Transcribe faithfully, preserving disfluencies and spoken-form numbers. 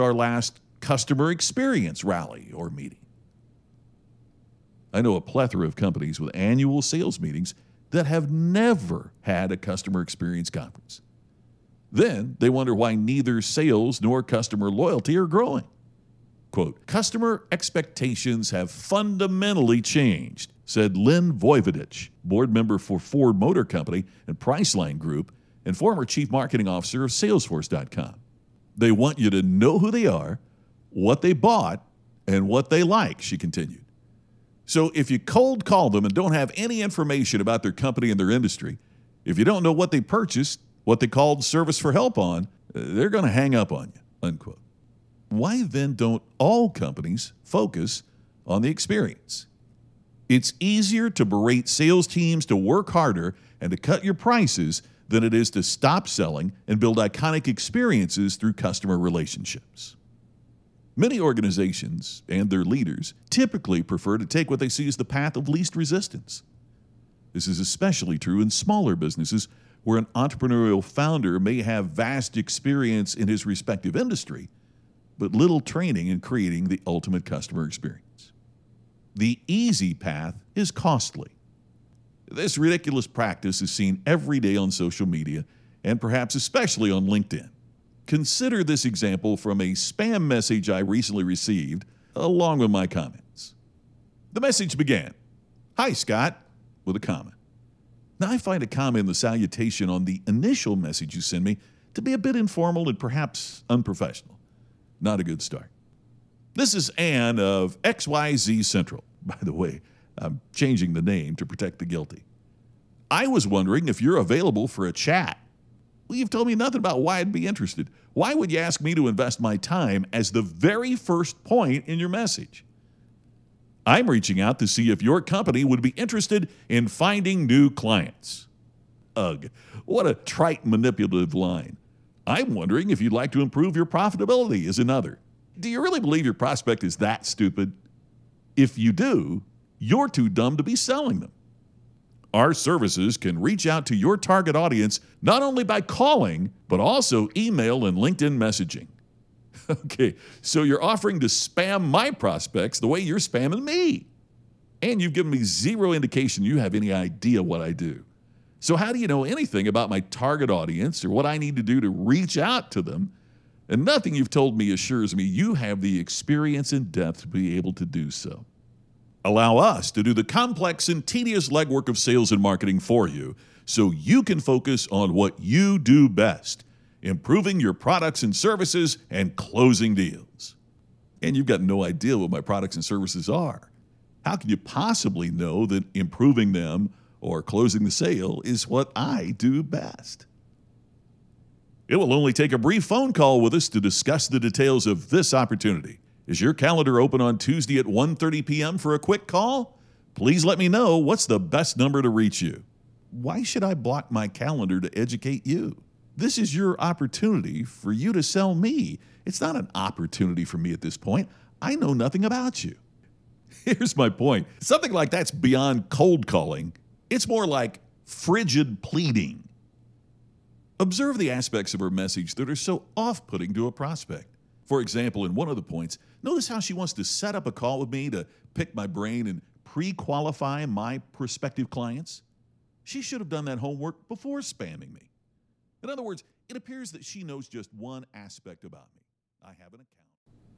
our last customer experience rally or meeting? I know a plethora of companies with annual sales meetings that have never had a customer experience conference. Then they wonder why neither sales nor customer loyalty are growing. Quote, customer expectations have fundamentally changed, said Lynn Voivodich, board member for Ford Motor Company and Priceline Group and former chief marketing officer of Salesforce dot com. They want you to know who they are, what they bought, and what they like, she continued. So if you cold call them and don't have any information about their company and their industry, if you don't know what they purchased, what they called service for help on, they're going to hang up on you, unquote. Why then don't all companies focus on the experience? It's easier to berate sales teams to work harder and to cut your prices than it is to stop selling and build iconic experiences through customer relationships. Many organizations and their leaders typically prefer to take what they see as the path of least resistance. This is especially true in smaller businesses where an entrepreneurial founder may have vast experience in his respective industry, but little training in creating the ultimate customer experience. The easy path is costly. This ridiculous practice is seen every day on social media and perhaps especially on LinkedIn. Consider this example from a spam message I recently received along with my comments. The message began, "Hi, Scott," with a comma. Now, I find a comma in the salutation on the initial message you send me to be a bit informal and perhaps unprofessional. Not a good start. This is Ann of X Y Z Central. By the way, I'm changing the name to protect the guilty. I was wondering if you're available for a chat. Well, you've told me nothing about why I'd be interested. Why would you ask me to invest my time as the very first point in your message? I'm reaching out to see if your company would be interested in finding new clients. Ugh, what a trite, manipulative line. I'm wondering if you'd like to improve your profitability is another. Do you really believe your prospect is that stupid? If you do, you're too dumb to be selling them. Our services can reach out to your target audience not only by calling, but also email and LinkedIn messaging. Okay, so you're offering to spam my prospects the way you're spamming me. And you've given me zero indication you have any idea what I do. So how do you know anything about my target audience or what I need to do to reach out to them? And nothing you've told me assures me you have the experience and depth to be able to do so. Allow us to do the complex and tedious legwork of sales and marketing for you so you can focus on what you do best, improving your products and services and closing deals. And you've got no idea what my products and services are. How can you possibly know that improving them or closing the sale is what I do best? It will only take a brief phone call with us to discuss the details of this opportunity. Is your calendar open on Tuesday at one thirty p.m. for a quick call? Please let me know what's the best number to reach you. Why should I block my calendar to educate you? This is your opportunity for you to sell me. It's not an opportunity for me at this point. I know nothing about you. Here's my point. Something like that's beyond cold calling. It's more like frigid pleading. Observe the aspects of her message that are so off-putting to a prospect. For example, in one of the points, notice how she wants to set up a call with me to pick my brain and pre-qualify my prospective clients. She should have done that homework before spamming me. In other words, it appears that she knows just one aspect about me. I have an account.